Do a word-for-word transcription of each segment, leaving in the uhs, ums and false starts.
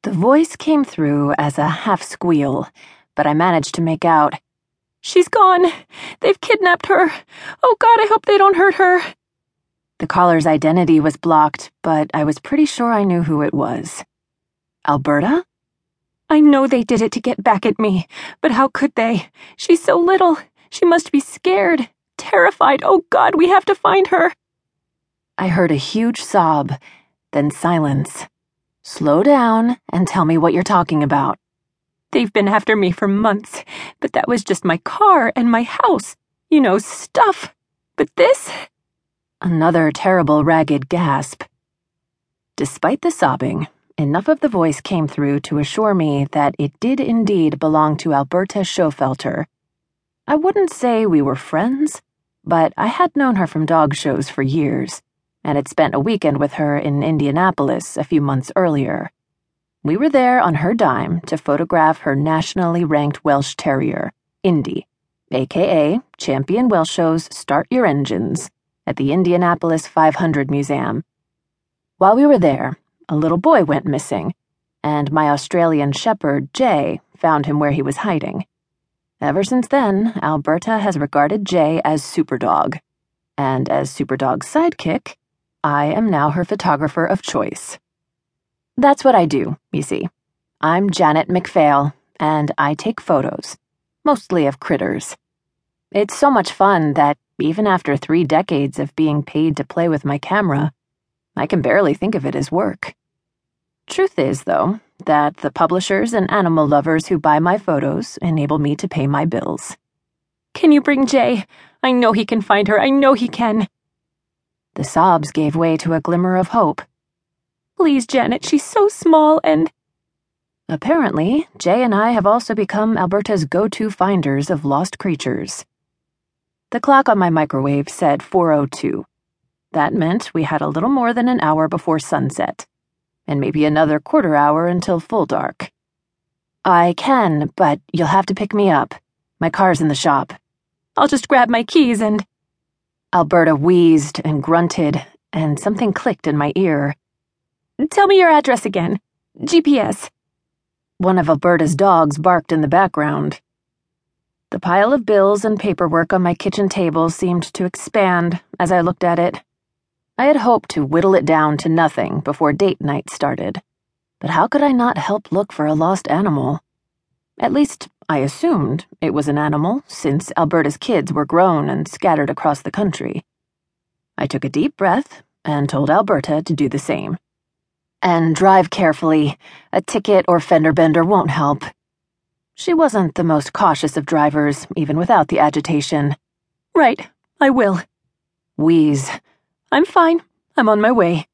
The voice came through as a half-squeal, but I managed to make out, "She's gone! They've kidnapped her! Oh God, I hope they don't hurt her!" The caller's identity was blocked, but I was pretty sure I knew who it was. Alberta? "I know they did it to get back at me, but how could they? She's so little. She must be scared, terrified. Oh God, we have to find her." I heard a huge sob, then silence. "Slow down and tell me what you're talking about." "They've been after me for months, but that was just my car and my house. You know, stuff. But this?" Another terrible, ragged gasp. Despite the sobbing, enough of the voice came through to assure me that it did indeed belong to Alberta Schofelter. I wouldn't say we were friends, but I had known her from dog shows for years, and had spent a weekend with her in Indianapolis a few months earlier. We were there on her dime to photograph her nationally ranked Welsh Terrier, Indy, aka Champion Welshos Start Your Engines, at the Indianapolis five hundred Museum. While we were there, a little boy went missing, and my Australian shepherd, Jay, found him where he was hiding. Ever since then, Alberta has regarded Jay as Superdog, and as Superdog's sidekick, I am now her photographer of choice. That's what I do, you see. I'm Janet McPhail, and I take photos, mostly of critters. It's so much fun that, even after three decades of being paid to play with my camera, I can barely think of it as work. Truth is, though, that the publishers and animal lovers who buy my photos enable me to pay my bills. "Can you bring Jay? I know he can find her. I know he can." The sobs gave way to a glimmer of hope. "Please, Janet, she's so small and—" Apparently, Jay and I have also become Alberta's go-to finders of lost creatures. The clock on my microwave said four oh two. That meant we had a little more than an hour before sunset, and maybe another quarter hour until full dark. "I can, but you'll have to pick me up. My car's in the shop." "I'll just grab my keys and—" Alberta wheezed and grunted, and something clicked in my ear. "Tell me your address again. G P S. One of Alberta's dogs barked in the background. The pile of bills and paperwork on my kitchen table seemed to expand as I looked at it. I had hoped to whittle it down to nothing before date night started, but how could I not help look for a lost animal? At least, I assumed it was an animal, since Alberta's kids were grown and scattered across the country. I took a deep breath and told Alberta to do the same. "And drive carefully. A ticket or fender bender won't help." She wasn't the most cautious of drivers, even without the agitation. "Right, I will." Wheeze. "I'm fine. I'm on my way."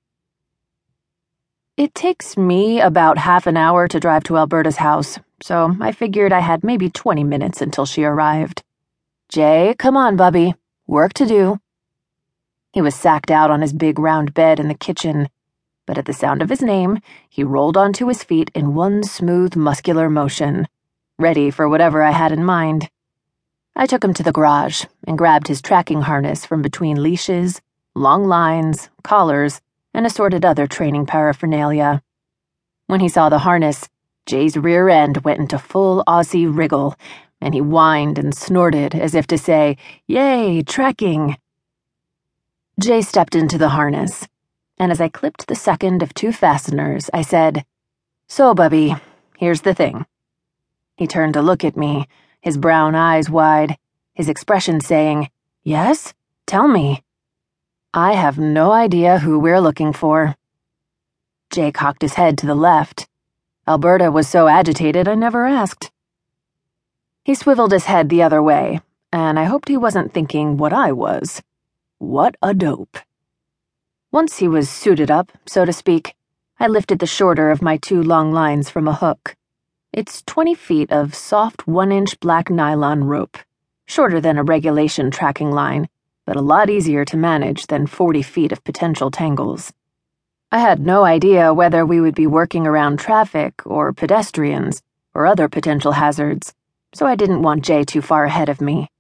It takes me about half an hour to drive to Alberta's house, so I figured I had maybe twenty minutes until she arrived. "Jay, come on, bubby. Work to do." He was sacked out on his big round bed in the kitchen, but at the sound of his name, he rolled onto his feet in one smooth, muscular motion, ready for whatever I had in mind. I took him to the garage and grabbed his tracking harness from between leashes, long lines, collars, and assorted other training paraphernalia. When he saw the harness, Jay's rear end went into full Aussie wriggle, and he whined and snorted as if to say, "Yay, tracking!" Jay stepped into the harness, and as I clipped the second of two fasteners, I said, "So, bubby, here's the thing." He turned to look at me, his brown eyes wide, his expression saying, "Yes? Tell me." "I have no idea who we're looking for." Jay cocked his head to the left. Alberta was so agitated I never asked. He swiveled his head the other way, and I hoped he wasn't thinking what I was. What a dope. Once he was suited up, so to speak, I lifted the shorter of my two long lines from a hook. It's twenty feet of soft one-inch black nylon rope, shorter than a regulation tracking line, but a lot easier to manage than forty feet of potential tangles. I had no idea whether we would be working around traffic or pedestrians or other potential hazards, so I didn't want Jay too far ahead of me.